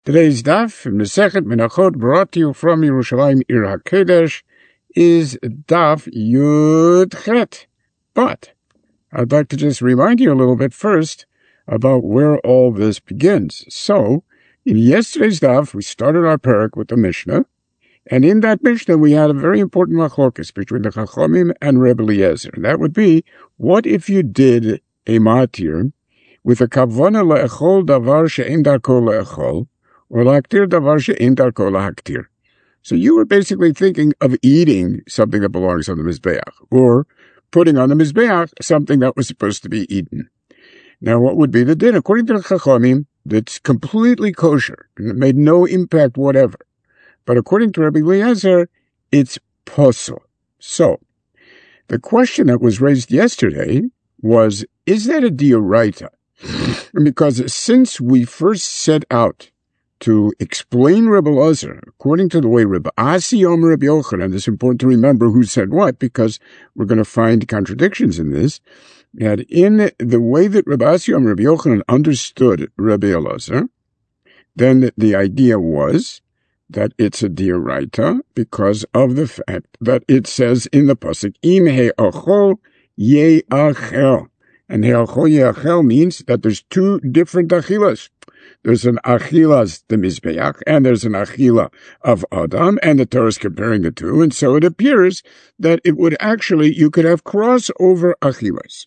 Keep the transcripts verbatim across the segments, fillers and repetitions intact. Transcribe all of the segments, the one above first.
Today's daf from the Masechet Menachot, brought to you from Yerushalayim Ir HaKodesh, is daf Yud Chet. But I'd like to just remind you a little bit first about where all this begins. So, in yesterday's daf, we started our parak with the Mishnah, and in that Mishnah we had a very important machlokas between the Chachamim and Rebbe Eliezer. And that would be, what if you did a matir with a kavana le'echol davar she'en darko le'echol, or laktir davar she'en darko la'haktir? So you were basically thinking of eating something that belongs on the Mizbeach, or putting on the Mizbeach something that was supposed to be eaten. Now, what would be the din? According to the Chachamim, that's completely kosher, and it made no impact whatever. But according to Rebbe Eliezer, it's posel. So, the question that was raised yesterday was, is that a dioraita? Because since we first set out to explain Rebbe Eliezer according to the way Rebbe Asi Omer Rebbe Yochanan, it's important to remember who said what, because we're going to find contradictions in this, that in the way that Rebbe Asi Omer Rebbe Yochanan understood Rebbe Eliezer, then the idea was that it's a dioraita because of the fact that it says in the pasuk, im he'achol ye'achel. And he'achol ye'achel means that there's two different achilas. There's an achilas the Mizbeach, and there's an achila of Adam, and the Torah is comparing the two, and so it appears that it would actually, you could have crossover achilas.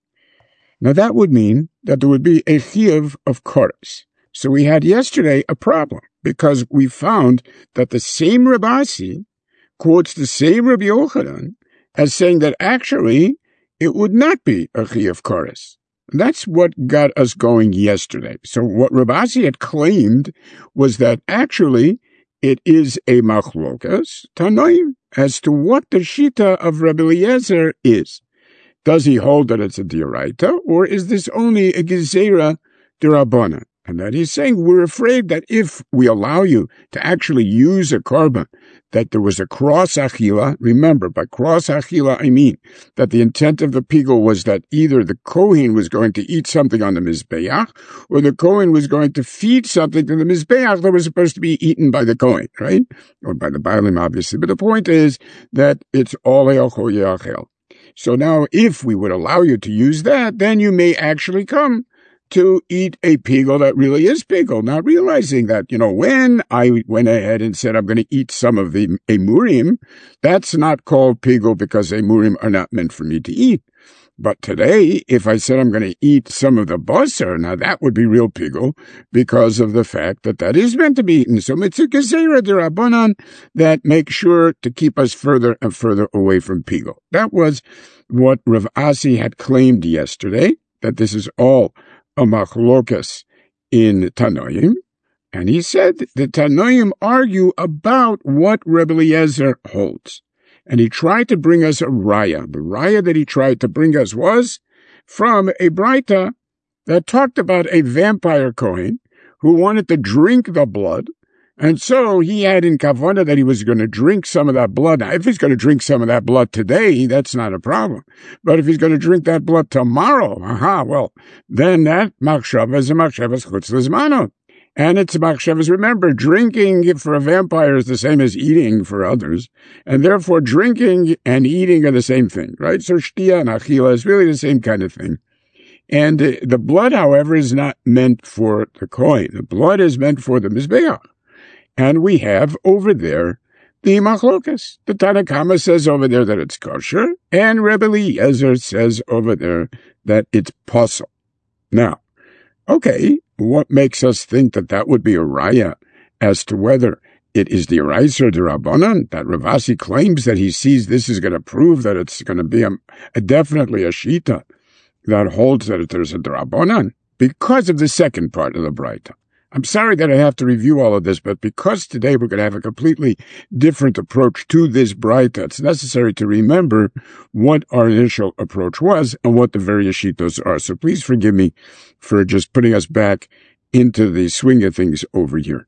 Now that would mean that there would be a chiyuv of koros. So we had yesterday a problem, because we found that the same Rebbe Asi quotes the same Rebbe Yochanan as saying that actually it would not be a chiyuv koros. That's what got us going yesterday. So what Rebbe Asi had claimed was that actually it is a machlokas tanoim as to what the shita of Rebbe Eliezer is. Does he hold that it's a dioraita, or is this only a gezerah d'Rabbanan? And that he's saying, we're afraid that if we allow you to actually use a korban, that there was a cross achila. Remember, by cross achila, I mean that the intent of the pigul was that either the Kohen was going to eat something on the Mizbeach, or the Kohen was going to feed something to the Mizbeach that was supposed to be eaten by the Kohen, right? Or by the Baalim, obviously. But the point is that it's all Eocho Yeachel. So now, if we would allow you to use that, then you may actually come to eat a pigul that really is pigul, not realizing that, you know, when I went ahead and said I'm going to eat some of the emurim, that's not called pigul because emurim are not meant for me to eat. But today, if I said I'm going to eat some of the basar, now that would be real pigul because of the fact that that is meant to be eaten. So it's a gezerah d'Rabbanan that makes sure to keep us further and further away from pigul. That was what Rav Asi had claimed yesterday, that this is all a machlokas in Tanoim, and he said the Tanoim argue about what Rebbe Eliezer holds. And he tried to bring us a raya. The raya that he tried to bring us was from a braita that talked about a vampire Kohen who wanted to drink the blood, and so he had in kavanah that he was going to drink some of that blood. Now, if he's going to drink some of that blood today, that's not a problem. But if he's going to drink that blood tomorrow, aha, well, then that machshava is a machshavas chutz lezmano. And it's a machshavas, remember, drinking for a vampire is the same as eating for others. And therefore, drinking and eating are the same thing, right? So shtia and achila is really the same kind of thing. And uh, the blood, however, is not meant for the kohen. The blood is meant for the mizbeach. And we have over there the machlokas. The Tanna Kama says over there that it's kosher, and Rebbe Eliezer says over there that it's posel. Now, okay, what makes us think that that would be a raya as to whether it is the Reiser d'Rabbanan? That Rav Asi claims that he sees this is going to prove that it's going to be a, a definitely a shita that holds that there's a d'Rabbanan because of the second part of the braita. I'm sorry that I have to review all of this, but because today we're going to have a completely different approach to this braita, it's necessary to remember what our initial approach was and what the various shitos are. So please forgive me for just putting us back into the swing of things over here.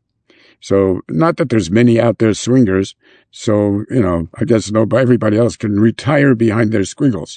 So not that there's many out there swingers, so, you know, I guess no, everybody else can retire behind their squiggles.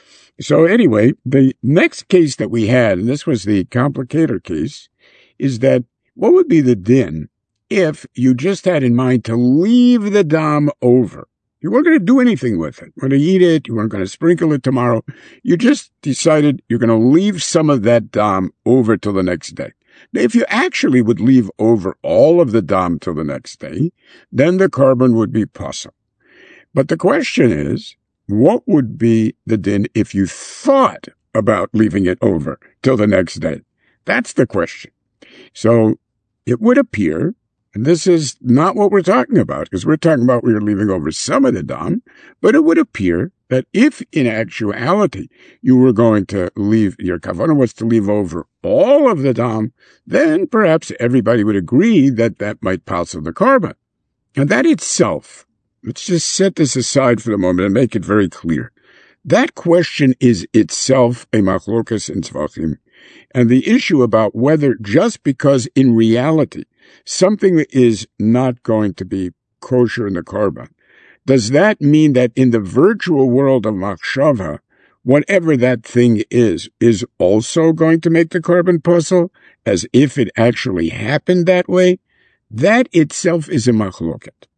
So anyway, the next case that we had, and this was the complicator case, is that what would be the din if you just had in mind to leave the dam over? You weren't going to do anything with it. You weren't going to eat it. You weren't going to sprinkle it tomorrow. You just decided you're going to leave some of that dam over till the next day. Now, if you actually would leave over all of the dam till the next day, then the korban would be possible. But the question is, what would be the din if you thought about leaving it over till the next day? That's the question. So it would appear, and this is not what we're talking about, because we're talking about we are leaving over some of the dam, but it would appear that if in actuality you were going to leave, your kavanah was to leave over all of the dam, then perhaps everybody would agree that that might pass on the korban. And that itself, let's just set this aside for the moment and make it very clear. That question is itself a machlokas in Tzvachim. And the issue about whether just because in reality something is not going to be kosher in the korban, does that mean that in the virtual world of machshava, whatever that thing is, is also going to make the korban puzzle, as if it actually happened that way? That itself is a machloket.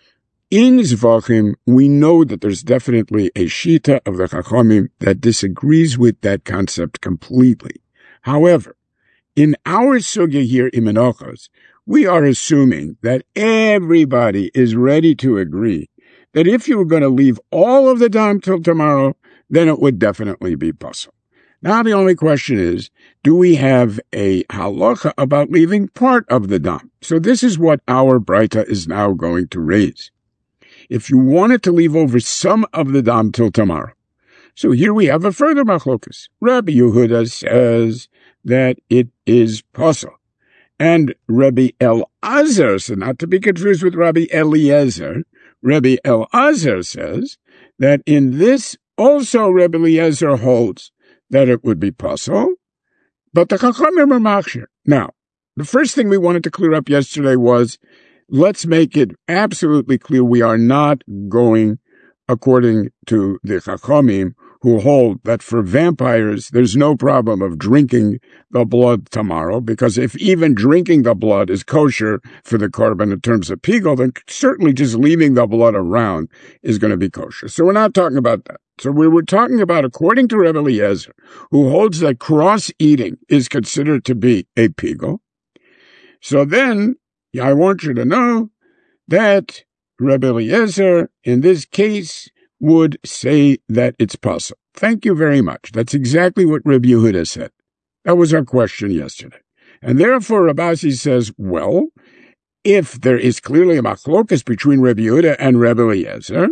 In Zvachim, we know that there's definitely a shita of the Chachamim that disagrees with that concept completely. However, in our sugya here in Menachos, we are assuming that everybody is ready to agree that if you were going to leave all of the dam till tomorrow, then it would definitely be possible. Now the only question is, do we have a halacha about leaving part of the dam? So this is what our Braita is now going to raise. If you wanted to leave over some of the dam till tomorrow. So here we have a further machlokas. Rabbi Yehuda says that it is possible. And Rabbi Elazar, so not to be confused with Rabbi Eliezer, Rabbi Elazar says that in this also Rabbi Eliezer holds that it would be possible, but the Chachamim are machshir. Now, the first thing we wanted to clear up yesterday was, let's make it absolutely clear we are not going according to the Chachamim, who hold that for vampires, there's no problem of drinking the blood tomorrow, because if even drinking the blood is kosher for the korban in terms of pigul, then certainly just leaving the blood around is going to be kosher. So we're not talking about that. So we were talking about, according to Rebbe Eliezer, who holds that cross-eating is considered to be a pigul. So then, I want you to know that Rebbe Eliezer, in this case, would say that it's possible. Thank you very much. That's exactly what Rabbi Yehuda said. That was our question yesterday. And therefore, Rabasi says, well, if there is clearly a machlokas between Rabbi Yehuda and Rebbe Eliezer,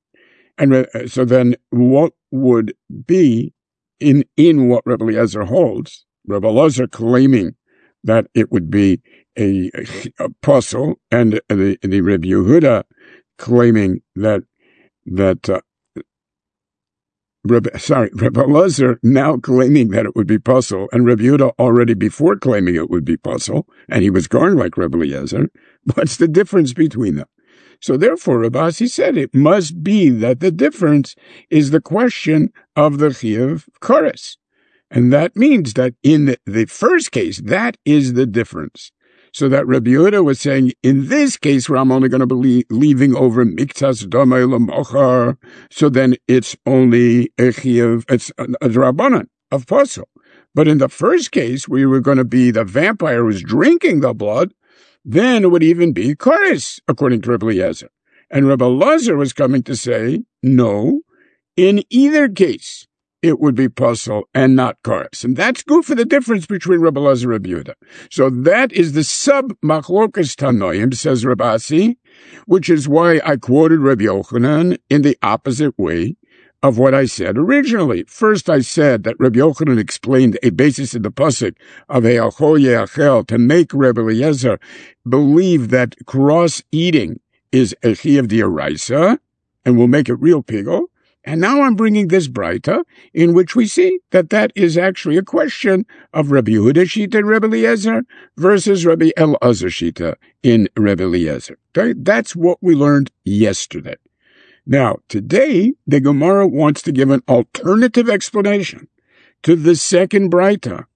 and so then what would be in, in what Rebbe Eliezer holds, Rebbe Eliezer claiming that it would be a, a, a puzzle, and the, the Rebbe Yehuda claiming that that uh, Rebbe, sorry, Rebbe Elazar now claiming that it would be puzzle, and Rebbe Yehuda already before claiming it would be puzzle, and he was going like Rebbe Eliezer. What's the difference between them? So therefore, Rabasi said it must be that the difference is the question of the chiyuv kares. And that means that in the, the first case, that is the difference. So that Rabbi Yehuda was saying, in this case where I'm only going to be leaving over miktas damei l'mochar, so then it's only a chiyuv, it's a, a drabanan of puzzle. But in the first case, where you were going to be the vampire who's drinking the blood, then it would even be kares, according to Rebbe Eliezer. And Rebbe Elazar was coming to say, no, in either case, it would be puzzle and not kares. And that's good for the difference between Rebbe Elazar and Rebbe Yehuda. So that is the sub-machlokas tanoim, says Rabasi, which is why I quoted Rebbe Yochanan in the opposite way of what I said originally. First, I said that Rebbe Yochanan explained a basis in the pasuk of He'achol Ye'achel to make Rebbe Eliezer believe that cross-eating is a chiyuv d'oraisa and will make it real pigul. And now I'm bringing this Braita, in which we see that that is actually a question of Rabbi Yehuda Shita and Rebbe Eliezer versus Rabbi Elazar Shita in Rebbe Eliezer. Okay? That's what we learned yesterday. Now, today, the Gemara wants to give an alternative explanation to the second Braita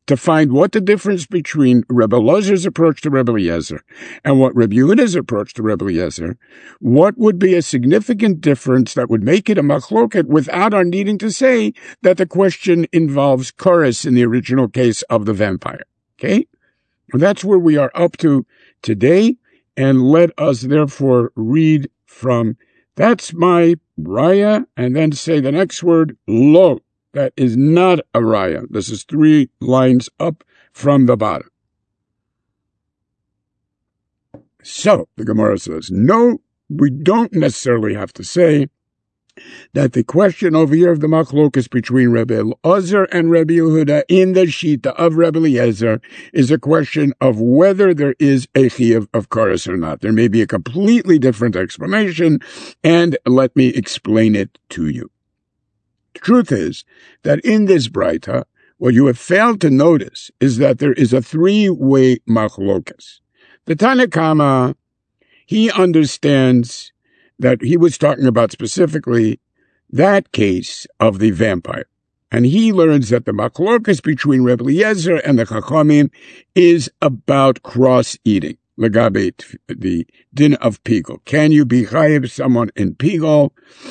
to find what the difference between Rebbe Elazar's approach to Rebbe Eliezer and what Rebbe Yehuda's approach to Rebbe Eliezer, what would be a significant difference that would make it a machloket without our needing to say that the question involves chorus in the original case of the vampire. Okay? That's where we are up to today, and let us therefore read from that's my raya, and then say the next word, lo. That is not a raya. This is three lines up from the bottom. So, the Gemara says, no, we don't necessarily have to say that the question over here of the machlokas between Rebbe Elazar and Rebbe Yehuda in the Shita of Rebbe Eliezer is a question of whether there is a chiyuv of kares or not. There may be a completely different explanation, and let me explain it to you. The truth is that in this Braita, what you have failed to notice is that there is a three-way machlokas. The Tanna Kama, he understands that he was talking about specifically that case of the vampire. And he learns that the machlokas between Rebbe Eliezer and the Chachamim is about cross-eating. Legabe, the din of pigol. Can you be chayiv someone in pigol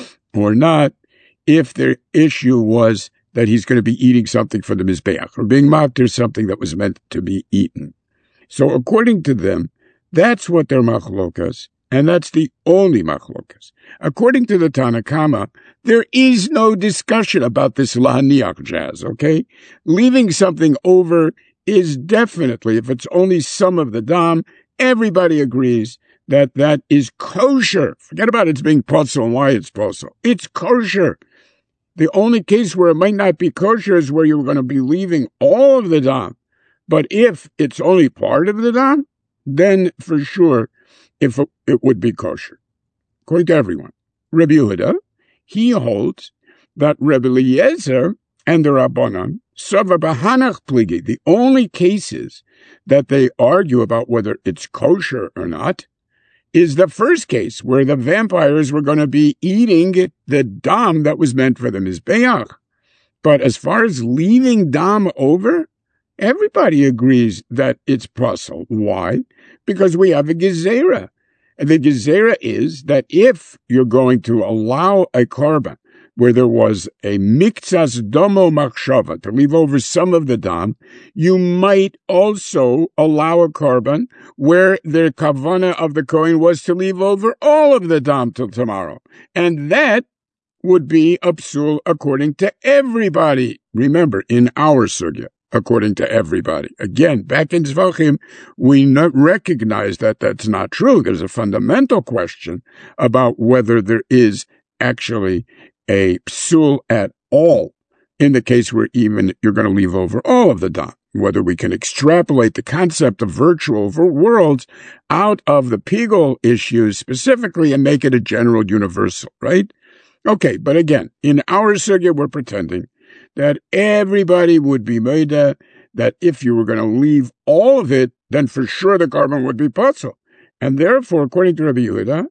or not if the issue was that he's going to be eating something for the mizbeach or being mocked or something that was meant to be eaten? So according to them, that's what their machlokas. And that's the only machlokas. According to the Tanna Kama, there is no discussion about this lahaniach jazz, okay? Leaving something over is definitely, if it's only some of the dam, everybody agrees that that is kosher. Forget about it's being posel and why it's posel. It's kosher. The only case where it might not be kosher is where you're going to be leaving all of the dam. But if it's only part of the dam, then for sure, if it, it would be kosher. According to everyone. Rebbe Yehuda, he holds that Rebbe Eliezer and the Rabbanan, Sava B'Hanach Pligi, the only cases that they argue about whether it's kosher or not, is the first case where the vampires were going to be eating the dam that was meant for the mizbeach. But as far as leaving dam over, everybody agrees that it's posel. Why? Because we have a gezerah. And the gezerah is that if you're going to allow a korban where there was a miktsas domo machshava, to leave over some of the dam, you might also allow a korban where the kavana of the kohen was to leave over all of the dam till tomorrow. And that would be a psul according to everybody. Remember, in our sugya, according to everybody. Again, back in Zvachim, we not recognize that that's not true. There's a fundamental question about whether there is actually a psul at all in the case where even you're going to leave over all of the dam. Whether we can extrapolate the concept of virtual worlds out of the pigol issues specifically and make it a general universal, right? Okay, but again, in our sugya, we're pretending that everybody would be made uh, that if you were going to leave all of it, then for sure the korban would be posel. And therefore, according to Rabbi Yehuda,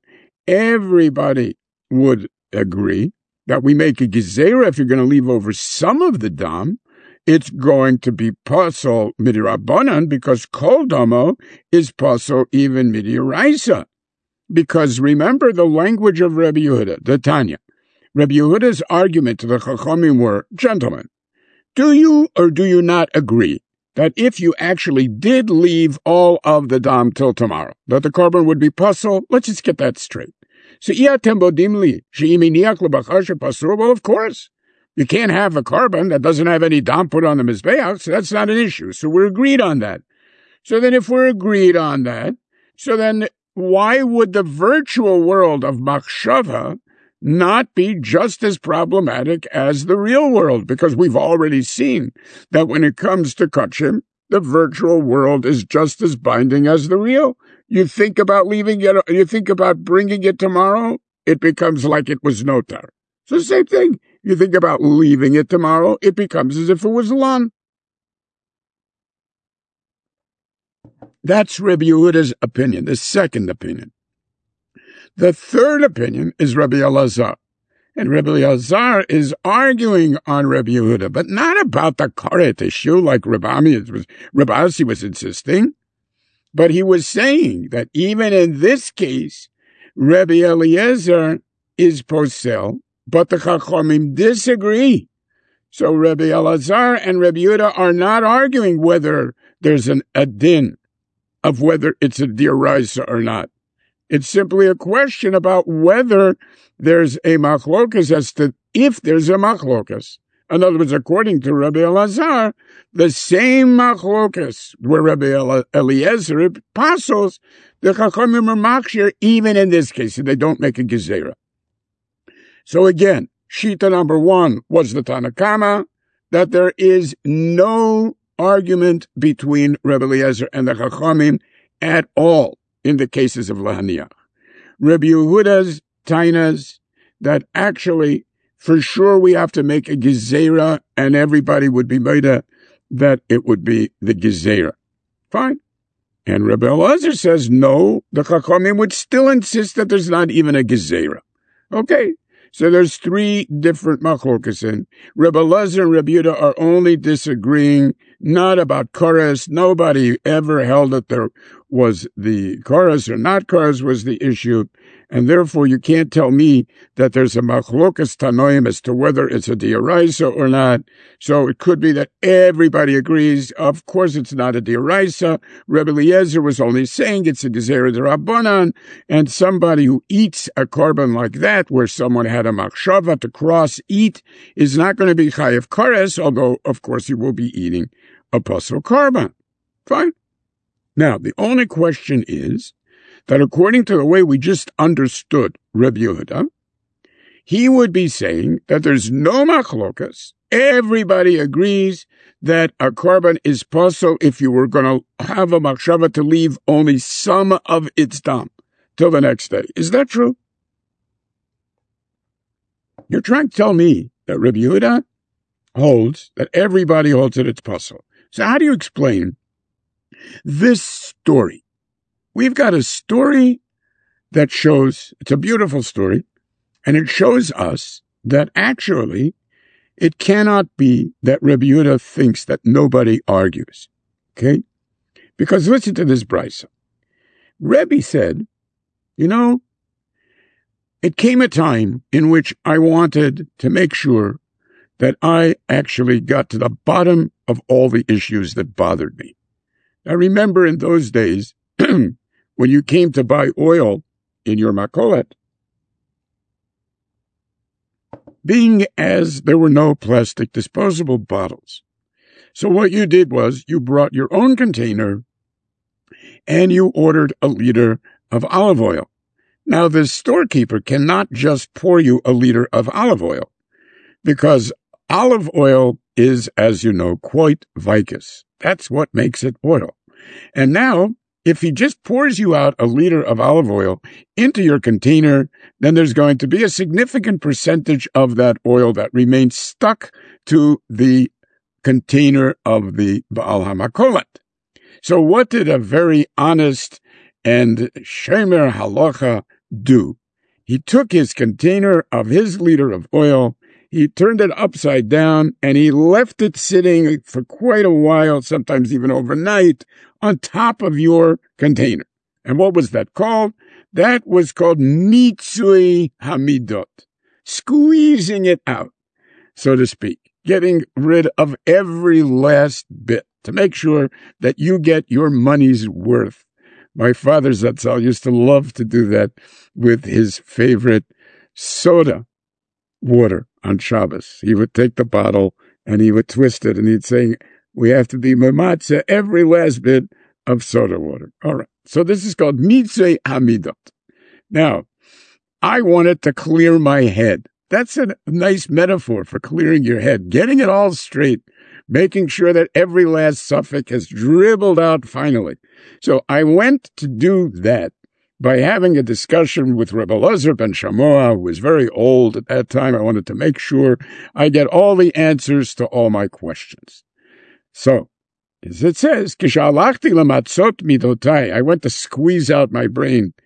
everybody would agree that we make a gezerah if you're going to leave over some of the dam, it's going to be posel midirabbanan because kol damo is posel even midiraisa. Because remember the language of Rabbi Yehuda, the Tanya. Rabbi Yehuda's argument to the Chachamim were, gentlemen, do you or do you not agree that if you actually did leave all of the dam till tomorrow, that the korban would be posel? Let's just get that straight. So, well, of course, you can't have a korban that doesn't have any dam put on the mizbeach, so that's not an issue. So we're agreed on that. So then if we're agreed on that, so then why would the virtual world of machshava not be just as problematic as the real world? Because we've already seen that when it comes to kachim, the virtual world is just as binding as the real. You think about leaving it, you think about bringing it tomorrow, it becomes like it was notar. So same thing. You think about leaving it tomorrow, it becomes as if it was lan. That's Rabbi Yehuda's opinion, the second opinion. The third opinion is Rabbi Elazar. And Rebbe Elazar is arguing on Rebbe Yehuda, but not about the karet issue like Rebbe Ami was, Rebbe Asi was insisting. But he was saying that even in this case, Rebbe Eliezer is posel, but the Chachamim disagree. So Rebbe Elazar and Rebbe Yehuda are not arguing whether there's an a din of whether it's a dioraisa or not. It's simply a question about whether there's a machlokas as to if there's a machlokas. In other words, according to Rebbe Elazar, the same machlokas where Rebbe Eliezer apostles, the Chachamim are makshir even in this case, and they don't make a gezerah. So again, Shita number one was the Tanakama, that there is no argument between Rebbe Eliezer and the Chachamim at all in the cases of Lahaniach. Rebbe Yehuda's tainas, that actually, for sure we have to make a gezerah, and everybody would be made a, that it would be the gezerah. Fine. And Rebbe Eliezer says, no, the Chachamim would still insist that there's not even a gezerah. Okay. So there's three different machlokesin. Rebbe Eliezer and Rebbe Yehuda are only disagreeing not about Koras. Nobody ever held that there was the Koras or not Koras was the issue. And therefore you can't tell me that there's a machlokas tanoim as to whether it's a dioraisa or not. So it could be that everybody agrees. Of course it's not a dioraisa. Rebbe Eliezer was only saying it's a gezerah d'Rabbanan, and somebody who eats a korban like that, where someone had a machshava to cross eat, is not going to be chayav kares, although of course he will be eating a pasal korban. Fine. Now the only question is that according to the way we just understood Rebbe Yehuda, he would be saying that there's no machlokas. Everybody agrees that a korban is pasal if you were going to have a machshava to leave only some of its dam till the next day. Is that true? You're trying to tell me that Rebbe Yehuda holds that everybody holds that it's pasal. So how do you explain this story? We've got a story that shows, it's a beautiful story, and it shows us that actually it cannot be that Rebbe Yehuda thinks that nobody argues. Okay? Because listen to this brisa. Rebbe said, you know, it came a time in which I wanted to make sure that I actually got to the bottom of all the issues that bothered me. I remember in those days, when you came to buy oil in your makolet, being as there were no plastic disposable bottles. So what you did was you brought your own container and you ordered a liter of olive oil. Now, the storekeeper cannot just pour you a liter of olive oil because olive oil is, as you know, quite viscous. That's what makes it oil. And now, if he just pours you out a liter of olive oil into your container, then there's going to be a significant percentage of that oil that remains stuck to the container of the Baal HaMakolet. So what did a very honest and Shemer Halacha do? He took his container of his liter of oil, he turned it upside down, and he left it sitting for quite a while, sometimes even overnight, on top of your container. And what was that called? That was called mitzui hamidot, squeezing it out, so to speak, getting rid of every last bit to make sure that you get your money's worth. My father, Zatzal, used to love to do that with his favorite soda water on Shabbos. He would take the bottle and he would twist it and he'd say, we have to be mamatze every last bit of soda water. All right. So this is called mitzvah hamidot. Now, I wanted to clear my head. That's a nice metaphor for clearing your head, getting it all straight, making sure that every last suffix has dribbled out finally. So I went to do that by having a discussion with Rebbe Elazar ben Shamoa, who was very old at that time. I wanted to make sure I get all the answers to all my questions. So, as it says, Kishalachti lamatzot midotai, I went to squeeze out my brain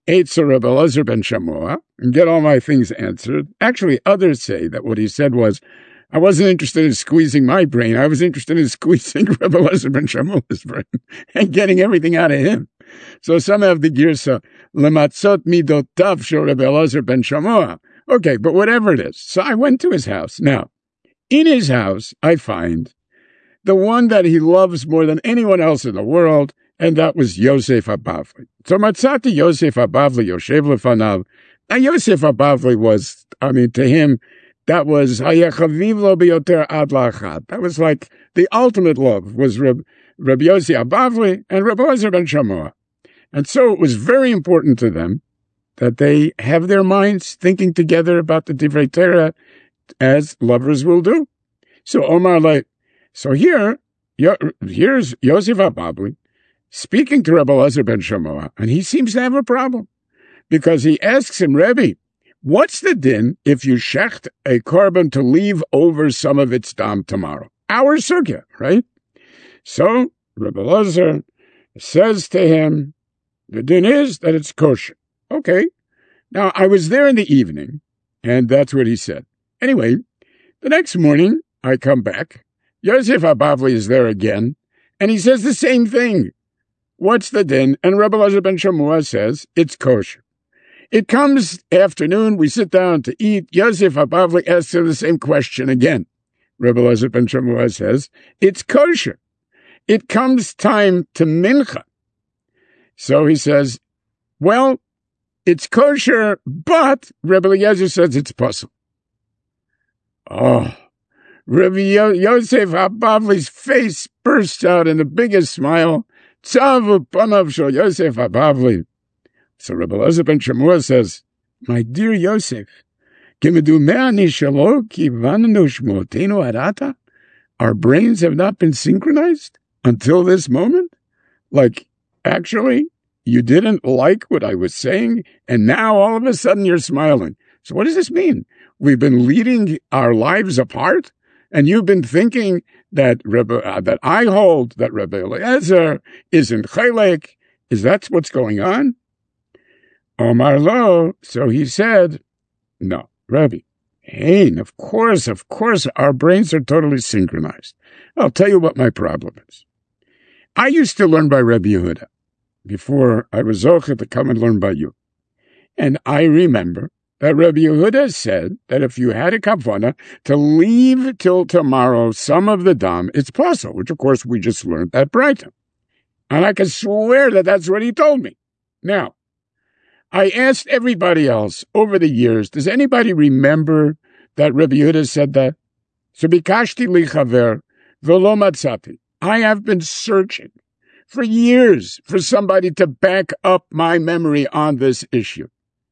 Eitzer Rebbe Elazar ben Shammua, and get all my things answered. Actually, others say that what he said was, I wasn't interested in squeezing my brain. I was interested in squeezing Rebbe Elazar ben Shammua's brain and getting everything out of him. So some have the girsa, lematzot midotav shel Rebbe Elazar ben Shammua. Okay, but whatever it is. So I went to his house. Now, in his house, I find the one that he loves more than anyone else in the world, and that was Yosef HaBavli. So Matzati Yosef HaBavli Yoshev Lefanav. Now Yosef HaBavli was, I mean, to him, that was Hayechaviv Lo B'yoter Ad La'achad. That was like the ultimate love, was Reb, Reb Yosef HaBavli and Reb Elazar ben Shammua. And so it was very important to them that they have their minds thinking together about the Divrei Torah as lovers will do. So Omar, like, so here, here's Yosef HaBavli speaking to Rebbe Elazar ben Shammua, and he seems to have a problem because he asks him, Rebbe, what's the din if you shecht a korban to leave over some of its dam tomorrow? Our sugya, right? So Rebbe Elazar says to him, the din is that it's kosher. Okay. Now, I was there in the evening, and that's what he said. Anyway, the next morning, I come back. Yosef HaBavli is there again, and he says the same thing. What's the din? And Rebbe Elazar ben Shammua says, it's kosher. It comes afternoon, we sit down to eat. Yosef HaBavli asks him the same question again. Rebbe Elazar ben Shammua says, it's kosher. It comes time to mincha. So he says, well, it's kosher, but Rebbe Eliezer says it's possible. Oh, Rebbe Yosef HaBavli's face bursts out in the biggest smile. Tzavu panav shel Yosef HaBavli. So Rebbe Elazar ben Shammua says, my dear Yosef, our brains have not been synchronized until this moment? Like, actually, you didn't like what I was saying, and now all of a sudden you're smiling. So what does this mean? We've been leading our lives apart, and you've been thinking that Rebbe, uh, that I hold that Rebbe Eliezer isn't chelek. Is that what's going on? Omar lo. So he said, no, Rebbe. Hey, of course, of course, our brains are totally synchronized. I'll tell you what my problem is. I used to learn by Rebbe Yehuda before I was zocheh to come and learn by you. And I remember that Rebbe Yehuda said that if you had a kavanah to leave till tomorrow some of the dam, it's possible, which of course we just learned at Brighton. And I can swear that that's what he told me. Now, I asked everybody else over the years, does anybody remember that Rebbe Yehuda said that? So bikashti li chaver v'lo matzati. I have been searching for years for somebody to back up my memory on this issue.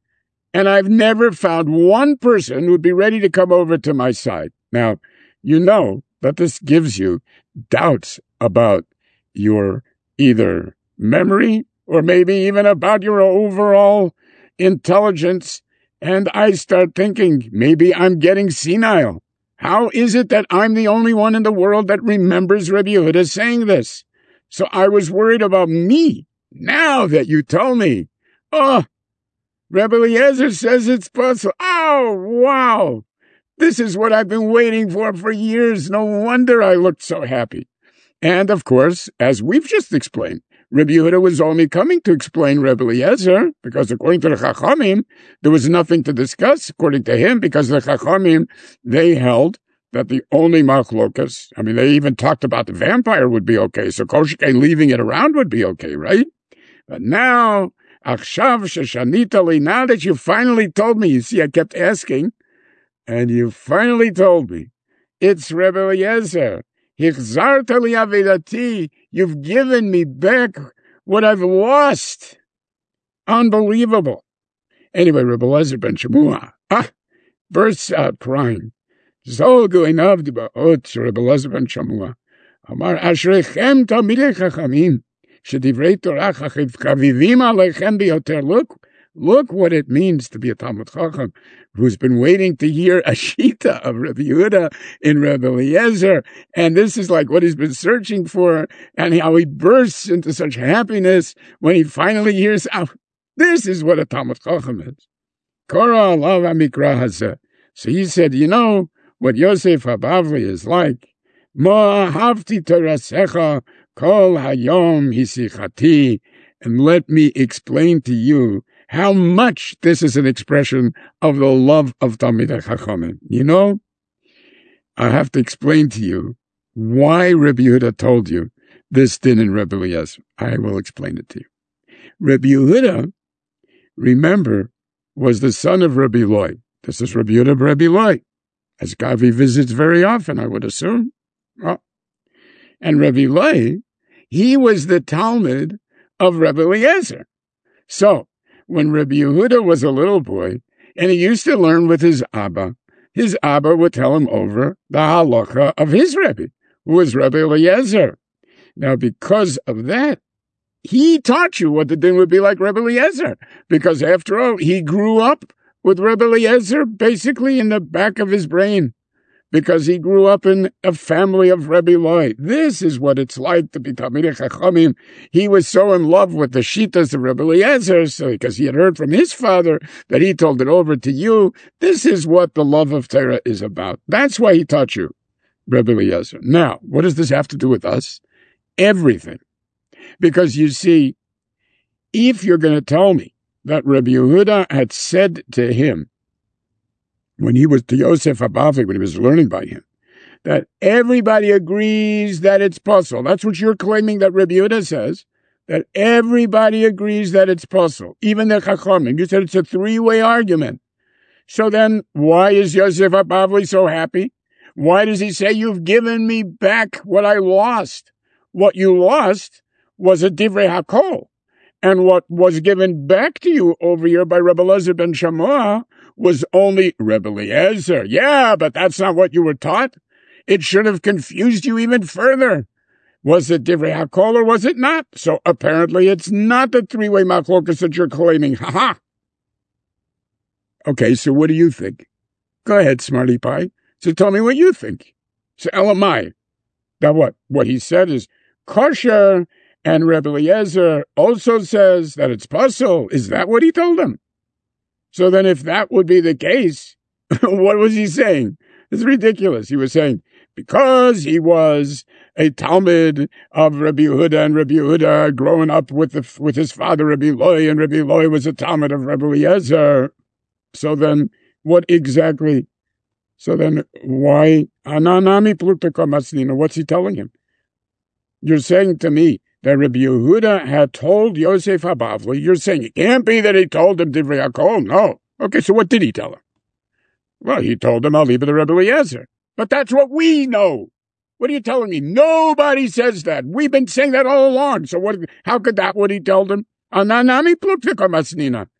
And I've never found one person who would be ready to come over to my side. Now, you know that this gives you doubts about your either memory or maybe even about your overall intelligence. And I start thinking, maybe I'm getting senile. How is it that I'm the only one in the world that remembers Rebbe Yehuda saying this? So I was worried about me. Now that you tell me, oh, Rebbe Eliezer says it's possible. Oh, wow. This is what I've been waiting for for years. No wonder I looked so happy. And of course, as we've just explained, Rebbe Yehuda was only coming to explain Rebbe Eliezer, because according to the Chachamim, there was nothing to discuss, according to him, because the Chachamim, they held that the only machlokas, I mean, they even talked about the vampire would be okay, so Koshike leaving it around would be okay, right? But now, Achshav Sheshanitali, now that you finally told me, you see, I kept asking, and you finally told me, it's Rebbe Eliezer. Hichzarta li avedati, you've given me back what I've lost. Unbelievable. Anyway, Rebbe Eliezer ben Shammua, ah, bursts out crying. So goinav diba'ot, Rebbe Eliezer ben Shammua. Amar, ashrechem tamidei chachamim, shedivrei Torah chavivim aleichem biyoter. Look, look what it means to be a Talmud Chacham who's been waiting to hear a shita of Rebbe Yehuda in Rebbe Eliezer, and this is like what he's been searching for, and how he bursts into such happiness when he finally hears, oh, This is what a Talmud Chacham is. Kora alav hamikra hazeh. So he said, you know what Yosef HaBavli is like? Ma ahavti torasecha kol hayom hisichati. And let me explain to you how much this is an expression of the love of Talmidei Chachamim. You know, I have to explain to you why Rabbi Yehuda told you this din in Rebbe Eliezer. I will explain it to you. Rabbi Yehuda, remember, was the son of Rabbi Loi. This is Rabbi Yehuda Rabbi Loi, as Gavi visits very often, I would assume. Oh. And Rabbi Loi, he was the Talmud of Rebbe Eliezer. So, when Rabbi Yehuda was a little boy, and he used to learn with his Abba, his Abba would tell him over the halacha of his Rebbe, who was Rebbe Eliezer. Now, because of that, he taught you what the din would be like Rebbe Eliezer, because after all, he grew up with Rebbe Eliezer basically in the back of his brain, because he grew up in a family of Rebbe Loi. This is what it's like to be Talmidei Chachamim. He was so in love with the Shitas of Rebbe Eliezer, so because he had heard from his father that he told it over to you. This is what the love of Torah is about. That's why he taught you, Rebbe Eliezer. Now, what does this have to do with us? Everything. Because you see, if you're going to tell me that Rabbi Yehuda had said to him, when he was to Yosef HaBavli, when he was learning by him, that everybody agrees that it's possible. That's what you're claiming that Rabbi Yehuda says, that everybody agrees that it's possible. Even the Chachamim. You said it's a three-way argument. So then, why is Yosef HaBavli so happy? Why does he say, you've given me back what I lost? What you lost was a Divrei HaKol. And what was given back to you over here by Rebbe Eliezer ben Shammua was only Rebbe Eliezer. Yeah, but that's not what you were taught. It should have confused you even further. Was it Divrei HaKol or was it not? So apparently it's not the three-way machlokas that you're claiming. Ha ha. Okay, so what do you think? Go ahead, smarty pie. So tell me what you think. So Elamai. Now what? What he said is kosher, and Rebbe Eliezer also says that it's puzzle. Is that what he told him? So then if that would be the case, what was he saying? It's ridiculous. He was saying, because he was a Talmud of Rabbi Yehuda, and Rabbi Yehuda growing up with the, with his father Rabbi Loi, and Rabbi Loi was a Talmud of Rebbe Eliezer. So then what exactly? So then why? Ananami plukta masnina. What's he telling him? You're saying to me that Rabbi Yehuda had told Yosef HaBavli, you're saying it can't be that he told him Divrei HaKol. No. Okay, so what did he tell him? Well, he told him, I'll leave it to Rebbe Eliezer. But that's what we know. What are you telling me? Nobody says that. We've been saying that all along. So what? How could that what he told him? Ananami pluktika masnina.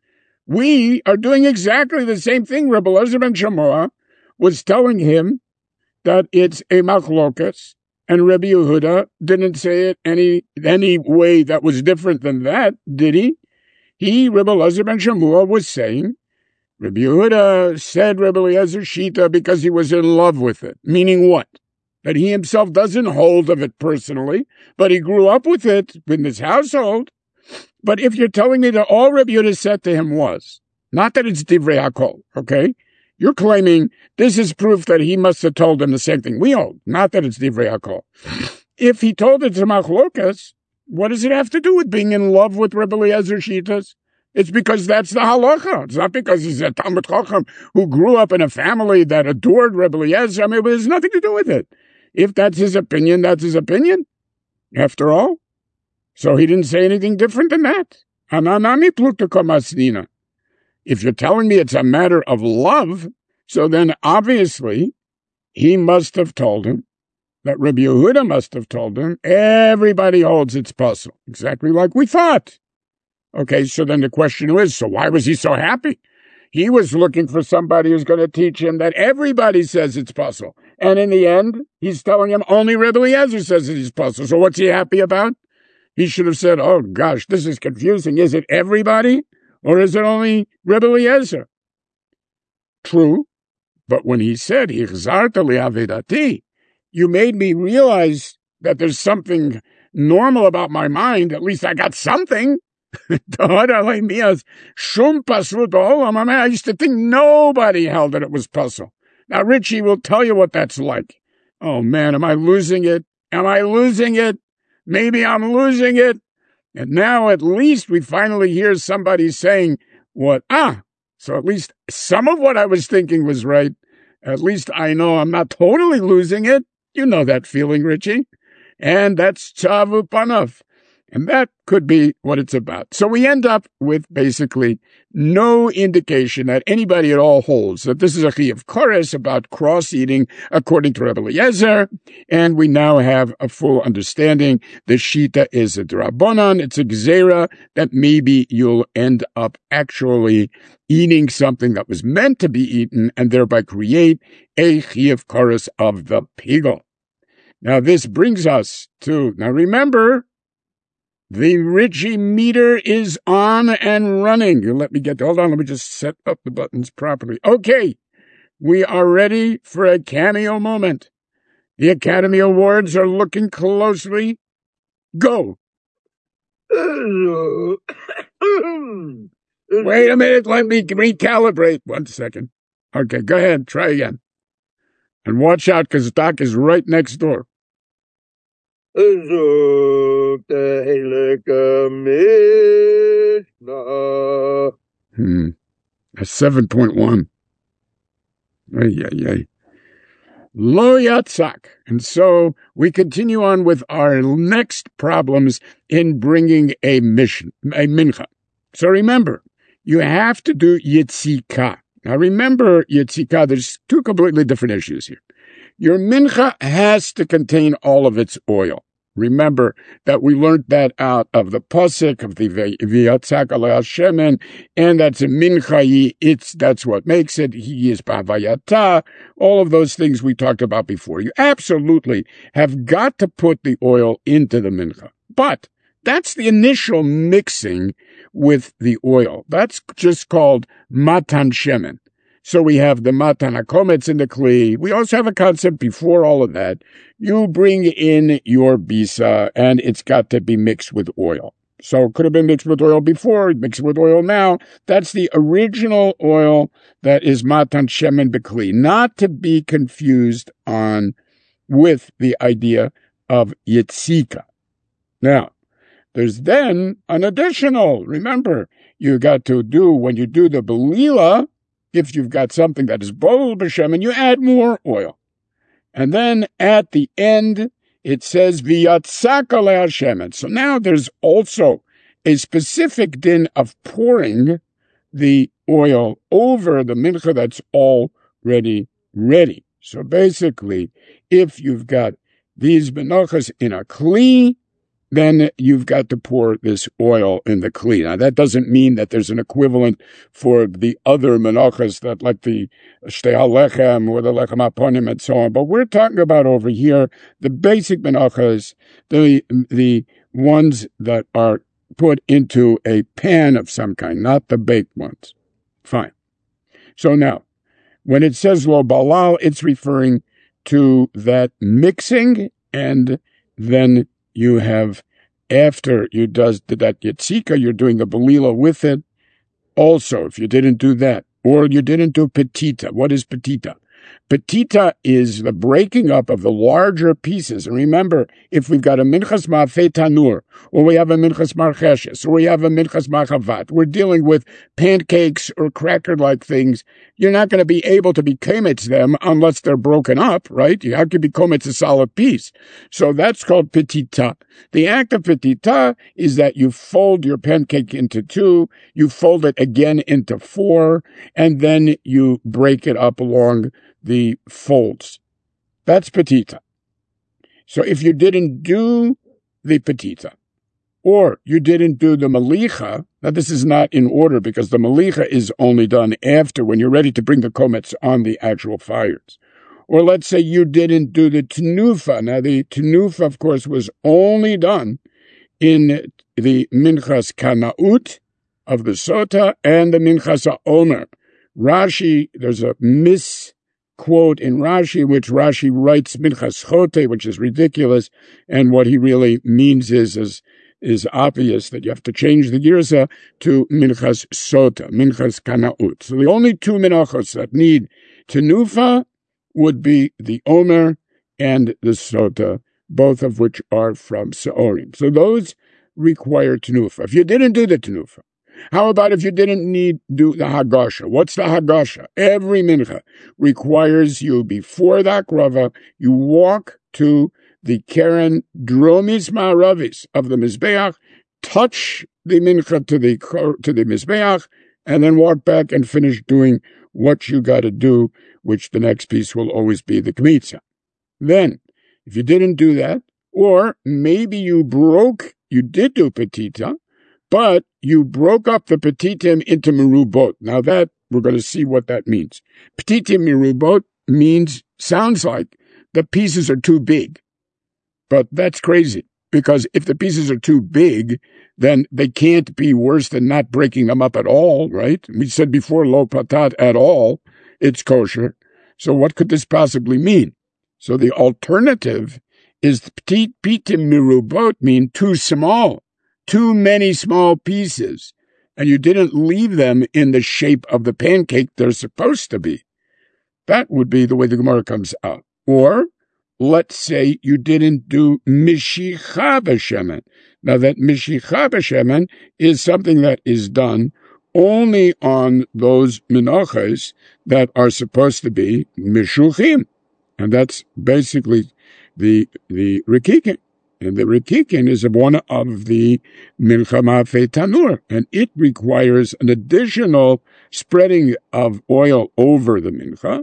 We are doing exactly the same thing. Rebbe Eliezer ben Shammua was telling him that it's a machlokas, and Rabbi Yehuda didn't say it any any way that was different than that, did he? He, Rebbe Eliezer ben Shammua, was saying, Rabbi Yehuda said Rebbe Eliezer Shita because he was in love with it. Meaning what? That he himself doesn't hold of it personally, but he grew up with it in his household. But if you're telling me that all Rabbi Yehuda said to him was, not that it's Divrei HaKol, okay? You're claiming this is proof that he must have told him the same thing we hold, not that it's Divrei HaKol. If he told it to Machlokas, what does it have to do with being in love with Rebbe Eliezer Shitas? It's because that's the halacha. It's not because he's a Talmud Chacham who grew up in a family that adored Rebbe Eliezer. I mean, it has nothing to do with it. If that's his opinion, that's his opinion, after all. So he didn't say anything different than that. Ananami plukta masnina. If you're telling me it's a matter of love, so then obviously he must have told him, that Rabbi Yehuda must have told him, everybody holds it's possible, exactly like we thought. Okay, so then the question is, so why was he so happy? He was looking for somebody who's going to teach him that everybody says it's possible. And in the end, he's telling him only Rebbe Eliezer says it's possible. So what's he happy about? He should have said, oh gosh, this is confusing. Is it everybody? Or is it only Rebbe Eliezer? True, but when he said, Ichzarta li avedati, you made me realize that there's something normal about my mind. At least I got something. Shum paslut ba'olam. I mean, I used to think nobody held that it was puzzle. Now, Richie will tell you what that's like. Oh, man, am I losing it? Am I losing it? Maybe I'm losing it. And now at least we finally hear somebody saying what, ah, so at least some of what I was thinking was right. At least I know I'm not totally losing it. You know that feeling, Richie. And that's Tzavu Panav. And that could be what it's about. So we end up with basically no indication that anybody at all holds that this is a Chiyuv Kores about cross-eating according to Rebbe Eliezer. And we now have a full understanding. The Shita is a Drabonan. It's a Gzera that maybe you'll end up actually eating something that was meant to be eaten and thereby create a Chiyuv Kores of the Pigel. Now this brings us to, now remember, the Richie meter is on and running. You let me get, hold on, let me just set up the buttons properly. Okay, we are ready for a cameo moment. The Academy Awards are looking closely. Go. Wait a minute, let me recalibrate. One second. Okay, go ahead, try again. And watch out, because Doc is right next door. Hmm. That's seven point one. Ay, ay, ay. Lo yatzak. And so we continue on with our next problems in bringing a mission, a mincha. So remember, you have to do yitzika. Now remember, yitzika, there's two completely different issues here. Your mincha has to contain all of its oil. Remember that we learned that out of the pasuk of the V'yatzak alei shemen, and that's a mincha. It's that's what makes it. He is b'havayata. All of those things we talked about before. You absolutely have got to put the oil into the mincha, but that's the initial mixing with the oil. That's just called matan shemen. So we have the matan hakometz in the kli. We also have a concept before all of that. You bring in your bisa, and it's got to be mixed with oil. So it could have been mixed with oil before, mixed with oil now. That's the original oil that is matan shemen bekli, not to be confused on with the idea of yitzika. Now, there's then an additional. Remember, you got to do, when you do the belila, if you've got something that is bolel b'shemen, you add more oil. And then at the end, it says v'yatzak alei shemen. So now there's also a specific din of pouring the oil over the mincha that's already ready. So basically, if you've got these menachas in a kli, then you've got to pour this oil in the kli. Now, that doesn't mean that there's an equivalent for the other menachas, that like the shtei halechem or the lechem aponim and so on. But we're talking about over here the basic menachas, the the ones that are put into a pan of some kind, not the baked ones. Fine. So now, when it says lo balal, it's referring to that mixing, and then you have, after you does that yitzika, you're doing the belila with it. Also, if you didn't do that, or you didn't do petita. What is petita? Petita is the breaking up of the larger pieces. And remember, if we've got a minchas ma'afei tanur, or we have a minchas marcheshes, or we have a minchas machavat, we're dealing with pancakes or cracker-like things. You're not going to be able to be kometz them unless they're broken up, right? You have to be kometz a solid piece. So that's called petita. The act of petita is that you fold your pancake into two, you fold it again into four, and then you break it up along the folds. That's petita. So if you didn't do the petita, or you didn't do the malicha, now this is not in order because the malicha is only done after, when you're ready to bring the kometz on the actual fires. Or let's say you didn't do the tenufa. Now the tenufa, of course, was only done in the minchas kanaut of the sota and the minchas ha'omer. Rashi, there's a mis quote in Rashi, which Rashi writes minchas chote, which is ridiculous, and what he really means is, is is obvious that you have to change the girsa to minchas sota, minchas kanaut. So the only two menachos that need tenufa would be the omer and the sota, both of which are from seorim. So those require tenufa. If you didn't do the tenufa, how about if you didn't need do the hagasha? What's the hagasha? Every mincha requires you, before the akrava, you walk to the keren dromis ma'aravis of the mizbeach, touch the mincha to the to the mizbeach, and then walk back and finish doing what you got to do, which the next piece will always be the kmitza. Then, if you didn't do that, or maybe you broke, you did do petita, but you broke up the petitim into merubot. Now that, we're going to see what that means. Petitim merubot means, sounds like the pieces are too big. But that's crazy, because if the pieces are too big, then they can't be worse than not breaking them up at all, right? We said before, lo patat at all, it's kosher. So what could this possibly mean? So the alternative is the petit pitim merubot mean too small. Too many small pieces, and you didn't leave them in the shape of the pancake they're supposed to be. That would be the way the Gemara comes out. Or, let's say you didn't do mishicha b'shemen. Now that mishicha b'shemen is something that is done only on those menachos that are supposed to be mishuchim. And that's basically the, the rikikin. And the rikikin is one of the mincha ma'afei tanur, and it requires an additional spreading of oil over the mincha.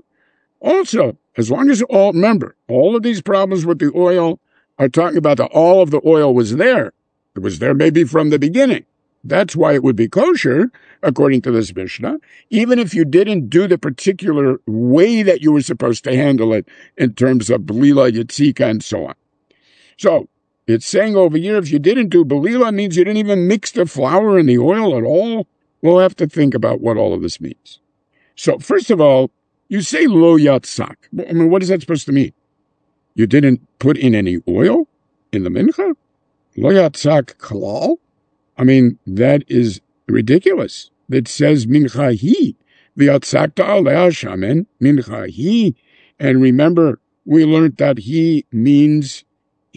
Also, as long as all, remember, all of these problems with the oil are talking about that all of the oil was there. It was there maybe from the beginning. That's why it would be kosher, according to this Mishnah, even if you didn't do the particular way that you were supposed to handle it in terms of blila, yitzika, and so on. So, it's saying over here, if you didn't do belila, means you didn't even mix the flour and the oil at all. We'll have to think about what all of this means. So, first of all, you say lo yatzak. I mean, what is that supposed to mean? You didn't put in any oil in the mincha? Lo yatzak kalal? I mean, that is ridiculous. It says mincha hi. V'yatzak ta'aleh shamen mincha hi. And remember, we learned that he means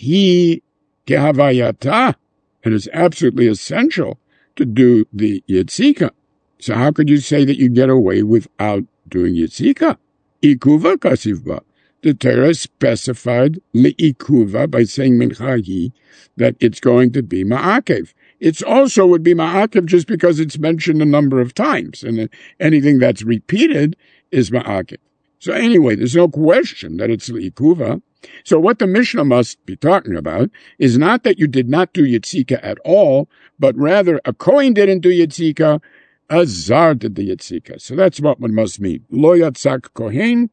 he kehavayata, and it's absolutely essential to do the yitzika. So how could you say that you get away without doing yitzika? Ikuva kasivba. The Torah specified li'ikuva by saying minchahi that it's going to be ma'akev. It also would be ma'akev just because it's mentioned a number of times, and anything that's repeated is ma'akev. So anyway, there's no question that it's li'ikuva. So what the Mishnah must be talking about is not that you did not do Yitzika at all, but rather a Kohen didn't do Yitzika, a Zar did the Yitzika. So that's what one must mean. Lo Yatzak Kohen.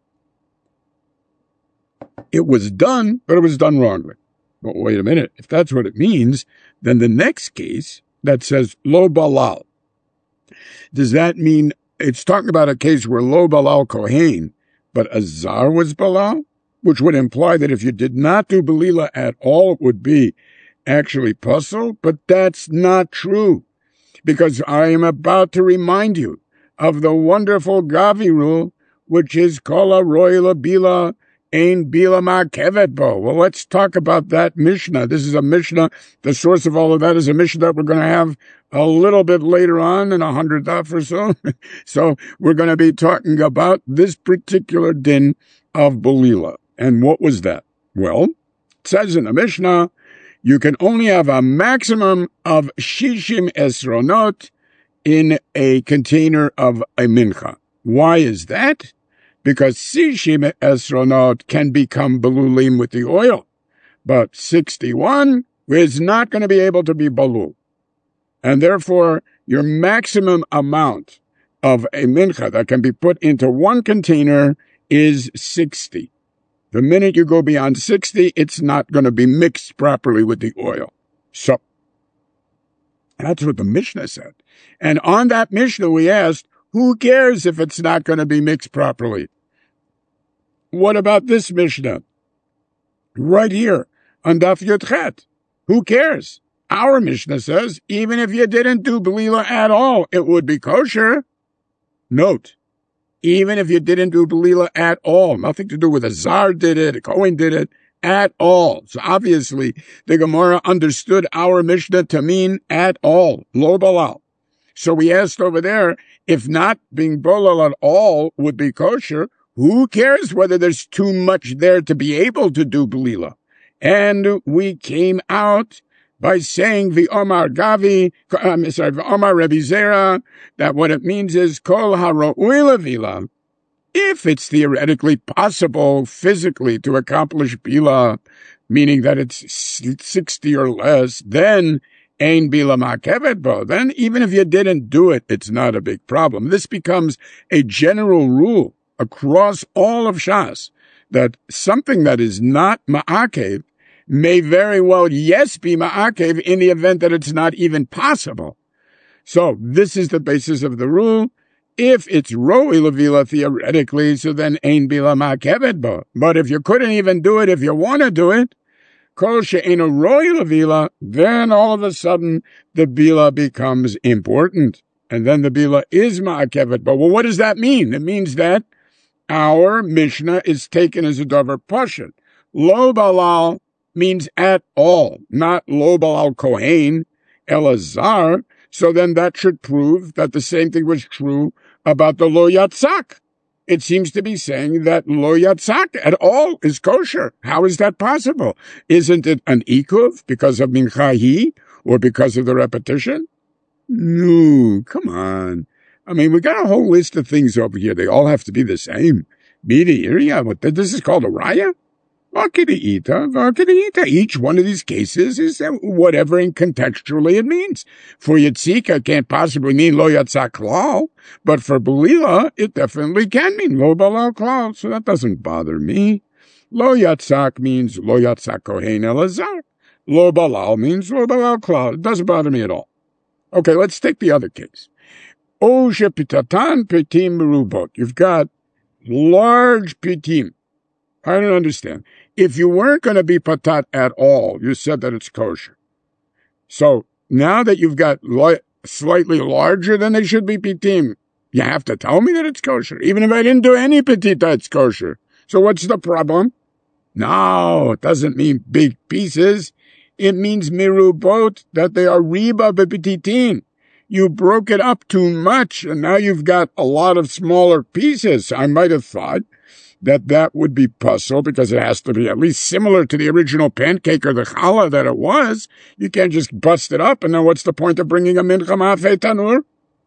It was done, but it was done wrongly. But wait a minute. If that's what it means, then the next case that says Lo Balal, does that mean it's talking about a case where Lo Balal Kohen, but a Zar was Balal? Which would imply that if you did not do belila at all, it would be actually puzzle, but that's not true. Because I am about to remind you of the wonderful Gavi rule, which is kola roila bila ein bila ma'kevet bo. Well, let's talk about that Mishnah. This is a Mishnah. The source of all of that is a Mishnah that we're going to have a little bit later on in a hundred daf or so. So we're going to be talking about this particular din of belila. And what was that? Well, it says in the Mishnah, you can only have a maximum of shishim esronot in a container of a mincha. Why is that? Because shishim esronot can become belulim with the oil, but sixty-one is not going to be able to be balul. And therefore, your maximum amount of a mincha that can be put into one container is sixty. The minute you go beyond sixty, it's not going to be mixed properly with the oil. So, that's what the Mishnah said. And on that Mishnah, we asked, who cares if it's not going to be mixed properly? What about this Mishnah? Right here, on Daf Yud Chet. Who cares? Our Mishnah says, even if you didn't do Belila at all, it would be kosher. Note, even if you didn't do Belila at all, nothing to do with a Zar did it, a Kohen did it, at all. So obviously, the Gemara understood our Mishnah to mean at all, lo balal. So we asked over there, if not being bolal at all would be kosher, who cares whether there's too much there to be able to do Belila? And we came out by saying V'omar Gavi, I'm sorry, V'omar Rebbe Zera, that what it means is Kol HaRo'ui Levila. If it's theoretically possible physically to accomplish Bila, meaning that it's sixty or less, then Ein Bila Ma'akevet Bo. Then even if you didn't do it, it's not a big problem. This becomes a general rule across all of Shas, that something that is not Ma'akev may very well, yes, be Ma'akev in the event that it's not even possible. So this is the basis of the rule. If it's Ro'i Levila theoretically, so then Ein Bila Ma'akevet Bo. But if you couldn't even do it, if you want to do it, Kol She'einu Ro'i Levila, then all of a sudden the Bila becomes important. And then the Bila is Ma'akevet Bo. Well, what does that mean? It means that our Mishnah is taken as a davar pashut. Lo balal means at all, not lo balal kohen, elazar. So then that should prove that the same thing was true about the lo yatzak. It seems to be saying that lo yatzak at all is kosher. How is that possible? Isn't it an ikuv because of minchahi or because of the repetition? No, come on. I mean, we got a whole list of things over here. They all have to be the same. Bidi area. What this is called a raya? Vakidiyita, vakidiyita. Each one of these cases is whatever and contextually it means. For Yitzika, can't possibly mean lo yatzak klal, but for Belila, it definitely can mean lo balal klal. So that doesn't bother me. Lo yatzak means lo yatzak kohen elazar. Lo balal means lo balal klal. It doesn't bother me at all. Okay, let's take the other case. O shepitatan pitim merubot. You've got large pitim. I don't understand. If you weren't going to be patat at all, you said that it's kosher. So now that you've got li- slightly larger than they should be pitim, you have to tell me that it's kosher. Even if I didn't do any petita, it's kosher. So what's the problem? No, it doesn't mean big pieces. It means mirubot, that they are riba bepetitin. You broke it up too much, and now you've got a lot of smaller pieces. I might have thought that that would be puzzle because it has to be at least similar to the original pancake or the challah that it was. You can't just bust it up, and then what's the point of bringing a mincha ma'afei tanur?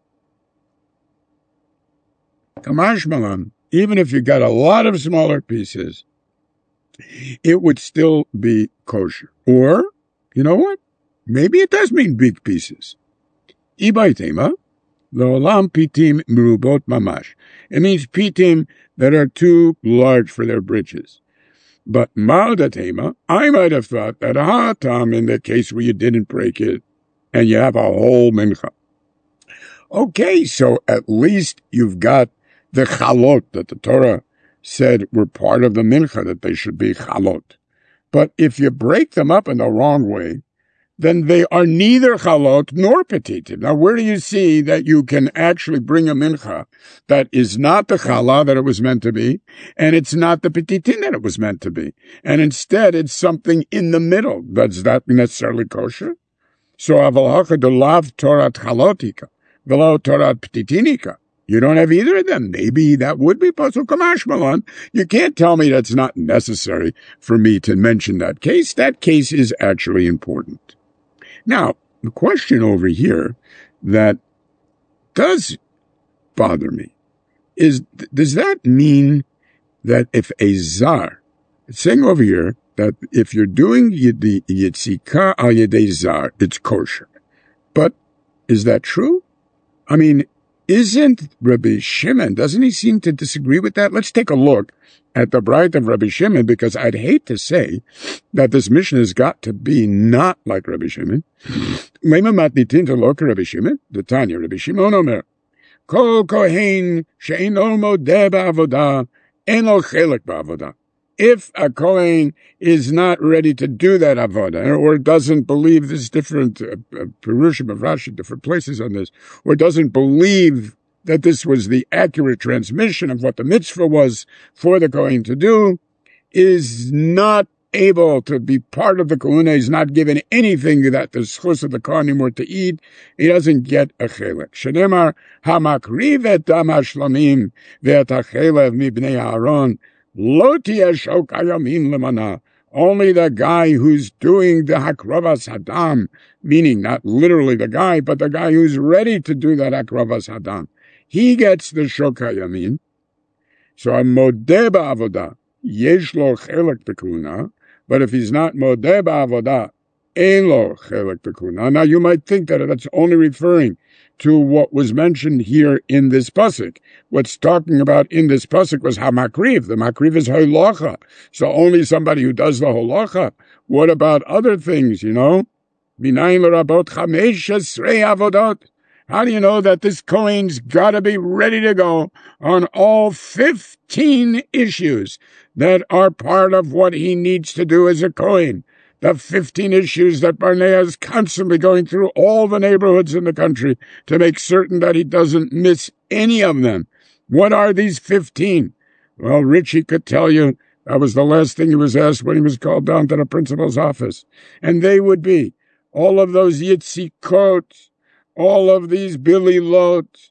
Kamash malan, even if you got a lot of smaller pieces, it would still be kosher. Or, you know what? Maybe it does mean big pieces. Ibaitema, Lo'olam pitim merubot mamash. It means pitim that are too large for their britches. But ma'odatema, I might have thought that ha'atam in the case where you didn't break it, and you have a whole mincha. Okay, so at least you've got the chalot that the Torah said were part of the mincha, that they should be chalot. But if you break them up in the wrong way, then they are neither chalot nor petitim. Now, where do you see that you can actually bring a mincha that is not the challah that it was meant to be, and it's not the petitim that it was meant to be, and instead it's something in the middle? Does that necessarily kosher? So, aval hacha de lav torat chalotika, velo torat petitinika. You don't have either of them. Maybe that would be pasul kamash malan. You can't tell me that's not necessary for me to mention that case. That case is actually important. Now, the question over here that does bother me is, does that mean that if a zar, it's saying over here that if you're doing the yitzika al yedei zar, it's kosher. But is that true? I mean, isn't Rabbi Shimon, doesn't he seem to disagree with that? Let's take a look at the Braita of Rabbi Shimon, because I'd hate to say that this mission has got to be not like Rabbi Shimon. Lema matnitin to look Rabbi Shimon, the Tanya, Rabbi Shimon Omer, Kol kohen she'eno modeh ba'avodah, eno chelek ba'avodah. If a Kohen is not ready to do that avodah, or doesn't believe this different uh, Perushim of Rashi, different places on this, or doesn't believe that this was the accurate transmission of what the mitzvah was for the Kohen to do, is not able to be part of the kahuna, is not given anything that the schus of the Kohanim were to eat, he doesn't get a chelek. Shenemar, hamakriv et dam hashlamim ve'et hachelev mibnei Aaron, lo tiyeh shok hayamin lemana. Only the guy who's doing the hakravas hadam, meaning not literally the guy, but the guy who's ready to do that hakravas hadam, he gets the shok hayamin. So a modeh ba'avodah, yesh lo chelek b'kahuna, but if he's not modeh ba'avodah, ein lo chelek b'kahuna. Now you might think that that's only referring to what was mentioned here in this pasuk. What's talking about in this pasuk was hamakriv. The makriv is holacha. So only somebody who does the holacha. What about other things, you know? Minayin l'rabot chamesh esrei avodot. How do you know that this Kohen's got to be ready to go on all fifteen issues that are part of what he needs to do as a Kohen? The fifteen issues that Barnea is constantly going through all the neighborhoods in the country to make certain that he doesn't miss any of them. What are these fifteen? Well, Richie could tell you that was the last thing he was asked when he was called down to the principal's office. And they would be all of those yitzikot, all of these bililot,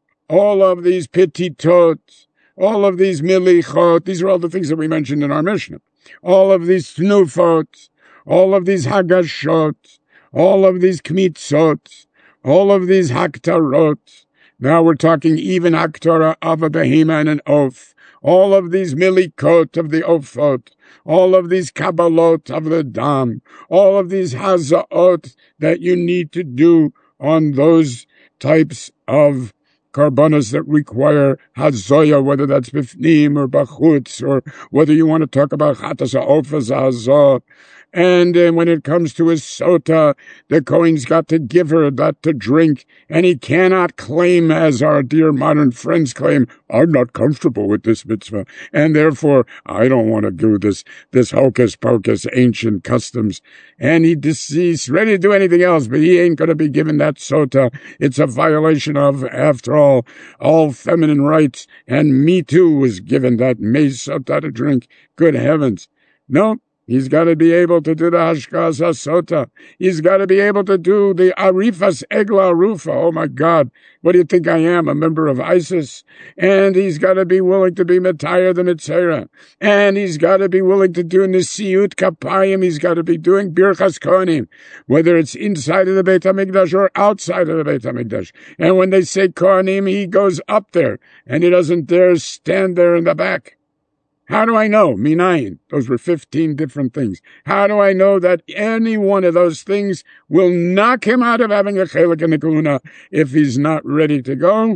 all of these petitot, all of these milichot. These are all the things that we mentioned in our Mishnah. All of these tnufot, all of these hagashot, all of these kmitzot, all of these haktarot. Now we're talking even haktara of a behema and an oaf. All of these milikot of the ofot, all of these kabbalot of the dam, all of these hazaot that you need to do on those types of karbanos that require hazoya, whether that's bifnim or bachutz, or whether you want to talk about chatas ha'ofas hazot. And uh, when it comes to his sota, the Kohen's got to give her that to drink, and he cannot claim, as our dear modern friends claim, I'm not comfortable with this mitzvah, and therefore I don't want to do this, this hocus pocus ancient customs. And he, he's ready to do anything else, but he ain't going to be given that sota. It's a violation of, after all, all feminine rights, and me too was given that maize sota to drink. Good heavens. No. He's got to be able to do the Hashkas HaSota. He's got to be able to do the Arifas Egla Rufa. Oh, my God. What do you think I am, a member of ISIS? And he's got to be willing to be Matayah the Mitzera. And he's got to be willing to do Nisiyut Kapayim. He's got to be doing Birchas Kohanim, whether it's inside of the Beit HaMikdash or outside of the Beit HaMikdash. And when they say Kohanim, he goes up there, and he doesn't dare stand there in the back. How do I know? Minayin. Those were fifteen different things. How do I know that any one of those things will knock him out of having a chelik in the kahuna if he's not ready to go?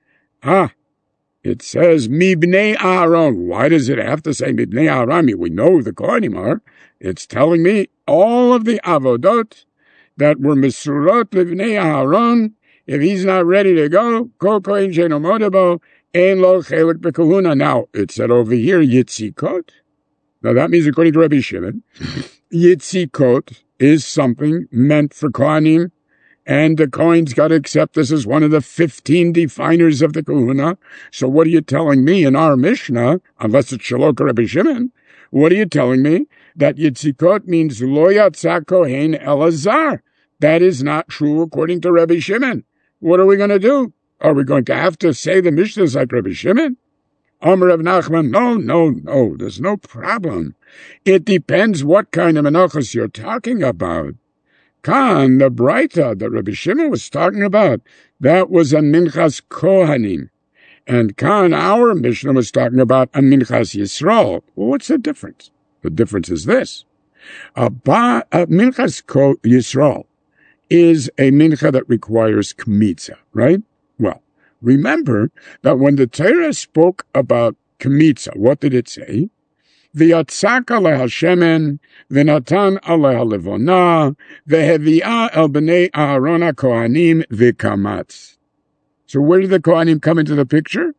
Ah, it says mibnei Aaron. Why does it have to say mibnei Aaron? We know who the Kohanim are. It's telling me all of the avodot that were mesurot libnei Aaron. If he's not ready to go, kol kohen she'eino modeh bo, ein lo chelik b'kahuna. Now, it said over here, yitzikot. Now, that means, according to Rabbi Shimon, yitzikot is something meant for Kohanim, and the Kohen's got to accept this as one of the fifteen definers of the kahuna. So what are you telling me in our Mishnah, unless it's Shalok or Rabbi Shimon, what are you telling me? That yitzikot means lo yatsa kohen elazar. That is not true according to Rabbi Shimon. What are we going to do? Are we going to have to say the Mishnahs like Rabbi Shimon? Amar Rav Nachman, no, no, no, there's no problem. It depends what kind of menachos you're talking about. Kan, the Braita that Rabbi Shimon was talking about, that was a Minchas Kohanim. And Kan, our Mishnah, was talking about a Minchas Yisrael. Well, what's the difference? The difference is this. A, ba, a Minchas Ko Yisrael is a mincha that requires kmitza, right? Well, remember that when the Torah spoke about kmitza, what did it say? V'yatzak aleha shemen, v'natan aleha levona, v'hevi'ah el b'nei Aharon ha'kohanim v'kamatz. So where did the Kohanim come into the picture?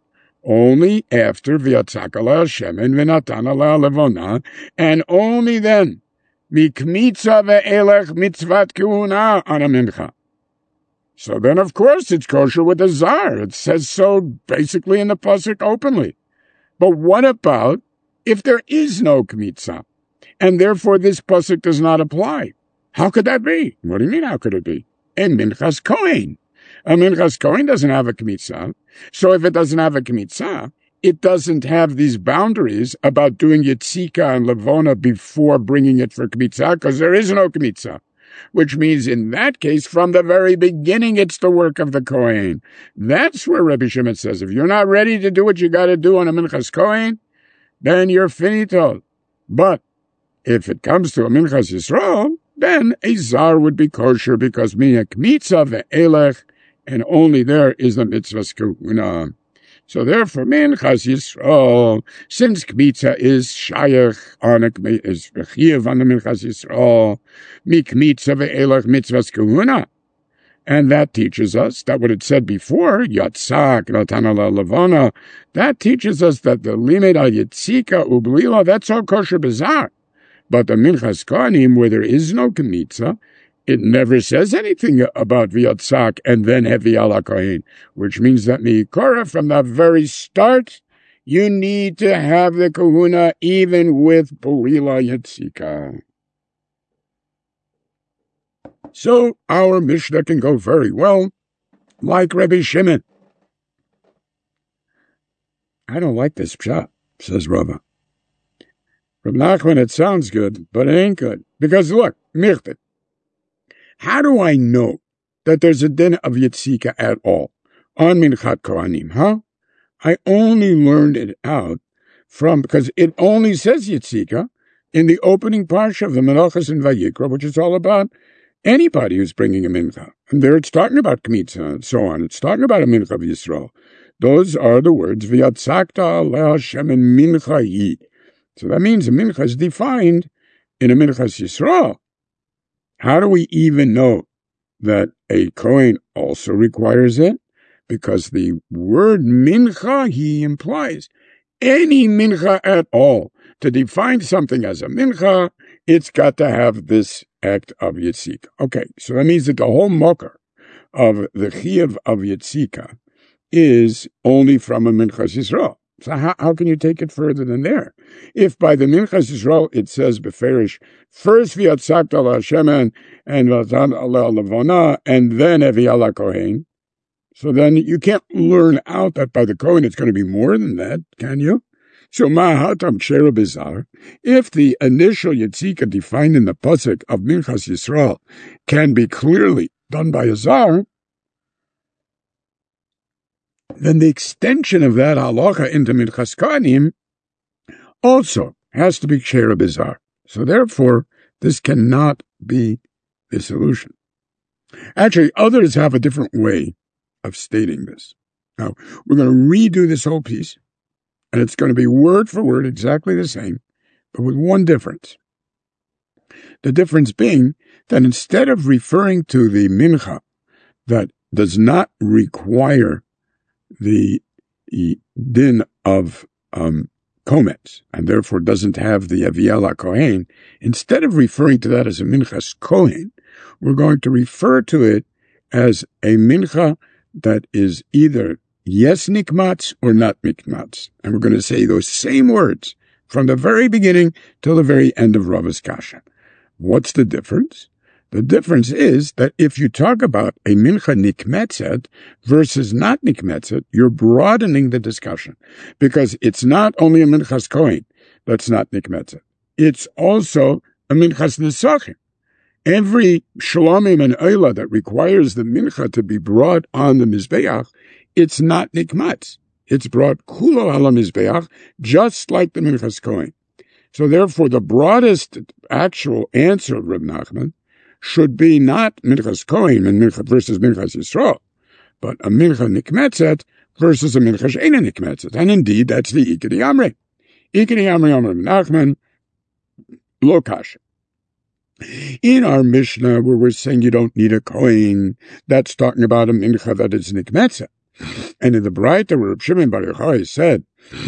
only after v'yatzak ala shemen v'natan ala levona, and only then mikmitza ve'elech mitzvat kehuna on a mincha. So then, of course, it's kosher with a zar. It says so basically in the pasuk openly. But what about if there is no kmitza, and therefore this pasuk does not apply? How could that be? What do you mean, how could it be? A minchas kohen. A minchas kohen doesn't have a kmitza. So if it doesn't have a kmitza, it doesn't have these boundaries about doing yitzika and levona before bringing it for kmitza, because there is no kmitza. Which means in that case, from the very beginning, it's the work of the kohen. That's where Rabbi Shimon says, if you're not ready to do what you got to do on a minchas kohen, then you're finito. But if it comes to a minchas Yisrael, then a zar would be kosher because miya kmitza ve'elech, and only there is the mitzvahs kehuna. So therefore, minchas Yisrael, since kmitza is shayach on a is b'chiyuv on the minchas Yisrael, mi kmitza ve'elech mitzvahs kehuna, and that teaches us that what it said before, yatzak natan ala levona, that teaches us that the limit al yitzika ublila, that's all kosher b'zar. But the minchas kohanim, where there is no kmitza, it never says anything about v'yatzak and then hevi ala kohen, which means that mi'ikora, from the very start, you need to have the kahuna even with bolila yatzika. So our Mishnah can go very well like Rabbi Shimon. I don't like this pshat, says Rava. From Nachman, it sounds good, but it ain't good. Because look, mirte. How do I know that there's a din of yitzika at all on Minchat Kohanim, huh? I only learned it out from, because it only says yitzika in the opening parsha of the Menachos and Vayikra, which is all about anybody who's bringing a mincha. And there it's talking about kmitza and so on. It's talking about a mincha of Yisrael. Those are the words, v'yatzakta le'Hashem en mincha hi. So that means a mincha is defined in a minchas Yisrael. How do we even know that a kohen also requires it? Because the word mincha, he implies any mincha at all. To define something as a mincha, it's got to have this act of yitzika. Okay, so that means that the whole mocker of the chiyuv of yitzika is only from a minchas Yisrael. So how, how can you take it further than there? If by the minchas Yisrael it says beferish, first v'yatzakta ala shemen and v'atan ala levona, and then evi ala kohen, so then you can't learn out that by the kohen it's going to be more than that, can you? So ma'ahatam kshera bizar, if the initial yitzika defined in the pasuk of minchas Yisrael can be clearly done by a zar, then the extension of that halacha into minchas kohanim also has to be kshera bizar. So therefore, this cannot be the solution. Actually, others have a different way of stating this. Now, we're going to redo this whole piece, and it's going to be word for word exactly the same, but with one difference. The difference being that instead of referring to the mincha that does not require the din of um, komets, and therefore doesn't have the aviela kohen, instead of referring to that as a minchas kohen, we're going to refer to it as a mincha that is either yes nikmatz or not nikmatz. And we're going to say those same words from the very beginning till the very end of Rava's Kasha. What's the difference? The difference is that if you talk about a mincha nikmetzet versus not nikmetzet, you're broadening the discussion, because it's not only a minchas kohen that's not nikmetzet. It's also a minchas nesachim. Every shalomim and oila that requires the mincha to be brought on the mizbeach, it's not nikmatz. It's brought kulo ala mizbeach, just like the minchas kohen. So therefore, the broadest actual answer of Reb Nachman should be not minchas kohen and mincha versus minchas Yisrael, but a mincha nikmetzet versus a mincha she'ena nikmetzet. And indeed, that's the ikari amri. Ikari amri amr Reb Nachman, lo kasha. In our Mishnah, where we're saying you don't need a kohen, that's talking about a mincha that is nikmetzet. And in the Braita, where Reb Shimon Bar Yochai said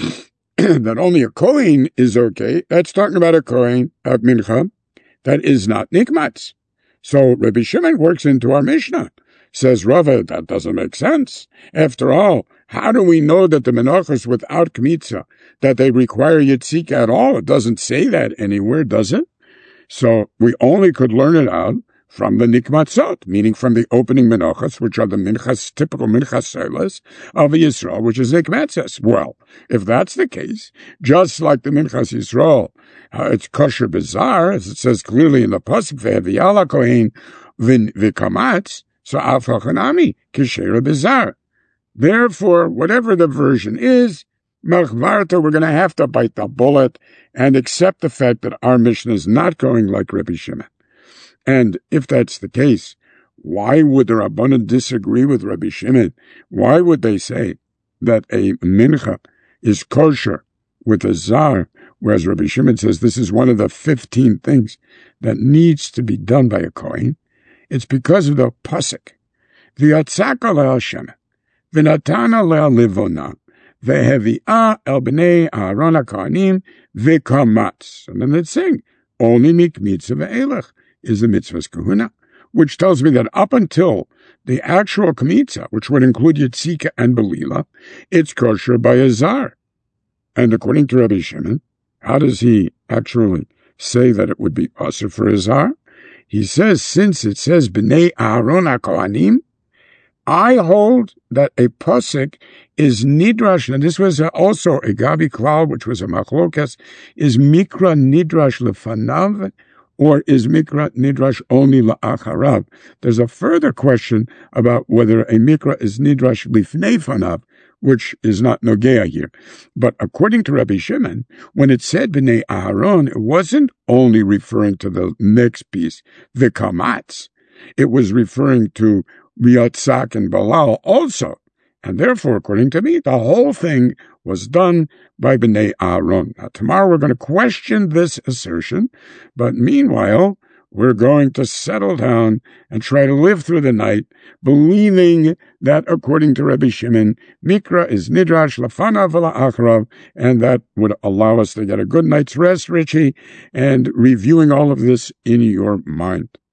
that only a Kohen is okay, that's talking about a Kohen at Mincha that is not Nikmatz. So Rabbi Shimon works into our Mishnah. Says Rava, that doesn't make sense. After all, how do we know that the Menachos without Kmitza, that they require Yitzika at all? It doesn't say that anywhere, does it? So we only could learn it out from the Nikmatzot, meaning from the opening Menachos, which are the Minchas, typical Minchas Solas of Yisrael, which is Nikmatzes. Well, if that's the case, just like the Minchas Yisrael, uh, it's kosher bizarre, as it says clearly in the Pasuk, Ve'eviyala Kohen v'kamatz, so Afachanami, Kishera bizarre. Therefore, whatever the version is, Machvarta, we're going to have to bite the bullet and accept the fact that our mission is not going like Rabbi Shimon. And if that's the case, why would the Rabbanan disagree with Rabbi Shimon? Why would they say that a mincha is kosher with a zar, whereas Rabbi Shimon says this is one of the fifteen things that needs to be done by a kohen? It's because of the pasuk. V'yatzaka le'Hashem, v'natana le'alivona, v'hevi'ah el b'nei Aaron ha'kohanim v'kamatz. And then they sing, only mikmitza ve'elech is the mitzvah's kahuna, which tells me that up until the actual kmitza, which would include Yitzika and Belila, it's kosher by a zar. And according to Rabbi Shimon, how does he actually say that it would be asur for a zar? He says, since it says b'nei Aaron ha'kohanim, I hold that a pasuk is nidrash, and this was also a Gabi Klal, which was a machlokas, is mikra nidrash lefanav, or is mikra nidrash only la'acharav? There's a further question about whether a mikra is nidrash lifnei fanav, which is not nogea here. But according to Rabbi Shimon, when it said b'nei Aharon, it wasn't only referring to the next piece, the kamatz. It was referring to Yatzak and Balal also. And therefore, according to me, the whole thing was done by B'nai Aaron. Now, tomorrow we're going to question this assertion, but meanwhile, we're going to settle down and try to live through the night, believing that, according to Rabbi Shimon, Mikra is Nidrash Lafana V'la Achrav, and that would allow us to get a good night's rest, Richie, and reviewing all of this in your mind.